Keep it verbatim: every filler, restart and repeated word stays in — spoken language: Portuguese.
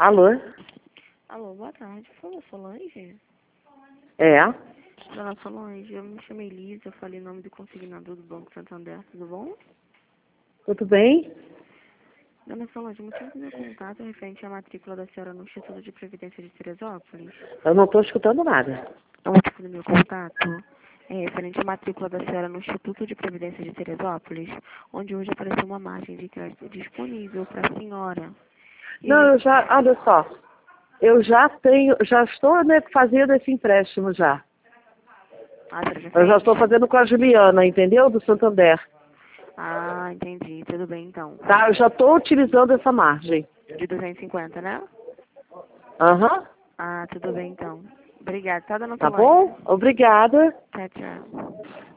Alô? Alô, boa tarde. Fala, Solange? É? Dona Solange, eu me chamei Lisa, eu falei o nome do consignador do Banco Santander, tudo bom? Tudo bem? Dona Solange, o motivo do meu contato é referente à matrícula da senhora no Instituto de Previdência de Teresópolis. Eu não estou escutando nada. O motivo do meu contato é referente à matrícula da senhora no Instituto de Previdência de Teresópolis, onde hoje apareceu uma margem de crédito disponível para a senhora. E Não, eu já, olha só, eu já tenho, já estou né, fazendo esse empréstimo já. Ah, a senhora já Eu já fez? estou fazendo com a Juliana, entendeu? Do Santander. Ah, entendi. Tudo bem, então. Tá, eu já estou utilizando essa margem. De duzentos e cinquenta, né? Aham. Ah, tudo bem, então. Obrigada, tá, dona Tá Solange? bom? Obrigada. Tchau, tchau.